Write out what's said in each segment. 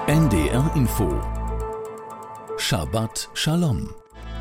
NDR Info Shabbat Shalom.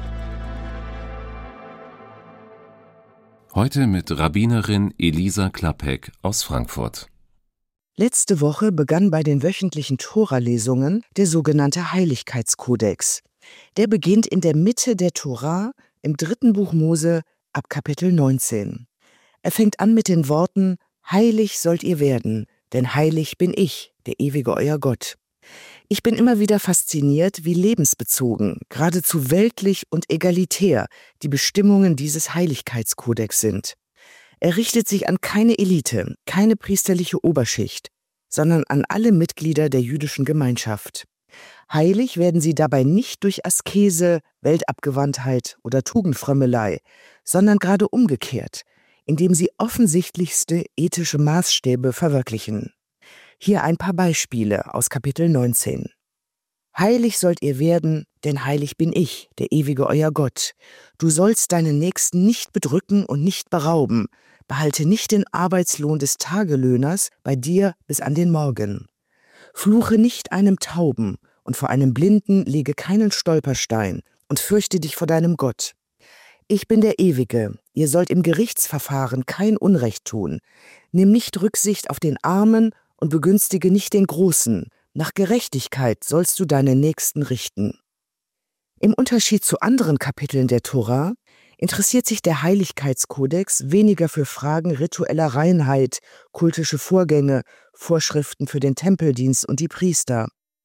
Heute mit Rabbinerin Elisa Klappek aus Frankfurt. Letzte Woche begann bei den wöchentlichen Tora-Lesungen der sogenannte Heiligkeitskodex. Der beginnt in der Mitte der Tora im 3. Buch Mose ab Kapitel 19. Er fängt an mit den Worten: Heilig sollt ihr werden, denn heilig bin ich, der ewige euer Gott. Ich bin immer wieder fasziniert, wie lebensbezogen, geradezu weltlich und egalitär die Bestimmungen dieses Heiligkeitskodex sind. Er richtet sich an keine Elite, keine priesterliche Oberschicht, sondern an alle Mitglieder der jüdischen Gemeinschaft. Heilig werden sie dabei nicht durch Askese, Weltabgewandtheit oder Tugendfrömmelei, sondern gerade umgekehrt, indem sie offensichtlichste ethische Maßstäbe verwirklichen. Hier ein paar Beispiele aus Kapitel 19. Heilig sollt ihr werden, denn heilig bin ich, der ewige euer Gott. Du sollst deinen Nächsten nicht bedrücken und nicht berauben. Behalte nicht den Arbeitslohn des Tagelöhners bei dir bis an den Morgen. Fluche nicht einem Tauben und vor einem Blinden lege keinen Stolperstein und fürchte dich vor deinem Gott. Ich bin der Ewige, ihr sollt im Gerichtsverfahren kein Unrecht tun. Nimm nicht Rücksicht auf den Armen und begünstige nicht den Großen. Nach Gerechtigkeit sollst du deinen Nächsten richten. Im Unterschied zu anderen Kapiteln der Tora interessiert sich der Heiligkeitskodex weniger für Fragen ritueller Reinheit, kultische Vorgänge, Vorschriften für den Tempeldienst und die Priester.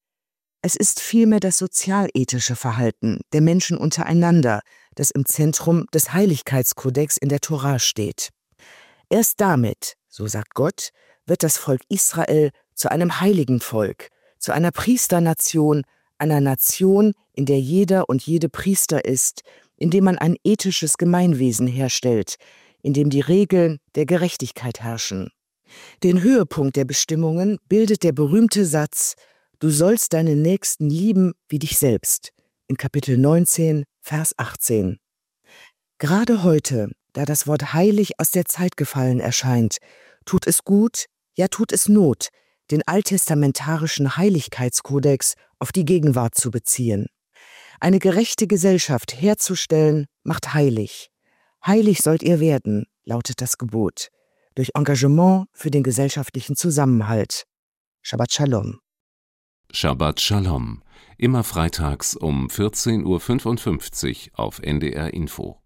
Es ist vielmehr das sozialethische Verhalten der Menschen untereinander, das im Zentrum des Heiligkeitskodex in der Tora steht. Erst damit, so sagt Gott, wird das Volk Israel zu einem heiligen Volk, zu einer Priesternation, einer Nation, in der jeder und jede Priester ist, in dem man ein ethisches Gemeinwesen herstellt, in dem die Regeln der Gerechtigkeit herrschen. Den Höhepunkt der Bestimmungen bildet der berühmte Satz: Du sollst deinen Nächsten lieben wie dich selbst, in Kapitel 19, Vers 18. Gerade heute, da das Wort heilig aus der Zeit gefallen erscheint, tut es gut, ja tut es Not, den alttestamentarischen Heiligkeitskodex auf die Gegenwart zu beziehen. Eine gerechte Gesellschaft herzustellen, macht heilig. Heilig sollt ihr werden, lautet das Gebot, durch Engagement für den gesellschaftlichen Zusammenhalt. Shabbat Shalom. Shabbat Shalom. Immer freitags um 14:55 Uhr auf NDR Info.